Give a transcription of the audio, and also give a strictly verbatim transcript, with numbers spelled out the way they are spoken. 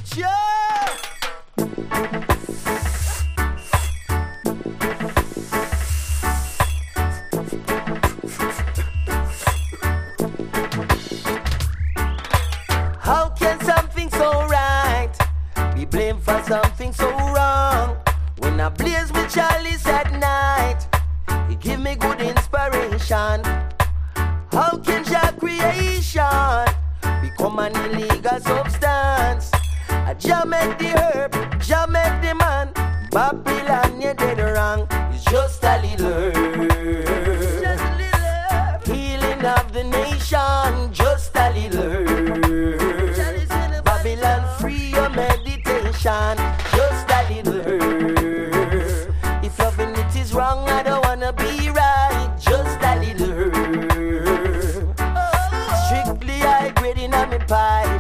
Yeah. How can something so right be blamed for something so wrong? When I blaze with chalice at night, he give me good inspiration. How can your creation become an illegal substance? I Jah make the herb, Jah make the man. Babylon, you did wrong. It's just a little herb. Just a little herb. Healing of the nation, just a little herb. Babylon, free your meditation, just a little herb. If loving it is wrong, I don't wanna be right, just a little herb. Strictly high grade in my pipe.